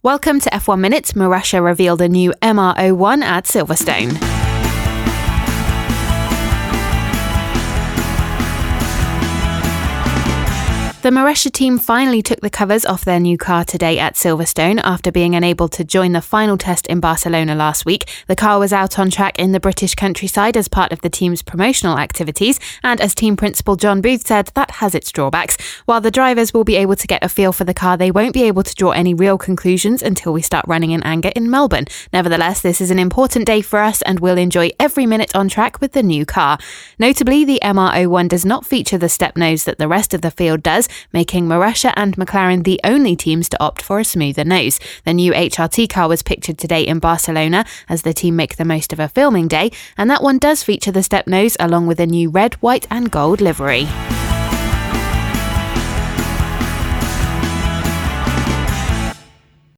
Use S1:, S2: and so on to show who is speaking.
S1: Welcome to F1 Minute. Marussia revealed a new MR01 at Silverstone. The Marussia team finally took the covers off their new car today at Silverstone after being unable to join the final test in Barcelona last week. The car was out on track in the British countryside as part of the team's promotional activities, and as team principal John Booth said, that has its drawbacks. While the drivers will be able to get a feel for the car, they won't be able to draw any real conclusions until we start running in anger in Melbourne. Nevertheless, this is an important day for us and we'll enjoy every minute on track with the new car. Notably, the MR01 does not feature the step nose that the rest of the field does, making Marussia and McLaren the only teams to opt for a smoother nose. The new HRT car was pictured today in Barcelona as the team make the most of a filming day, and that one does feature the step nose along with a new red, white and gold livery.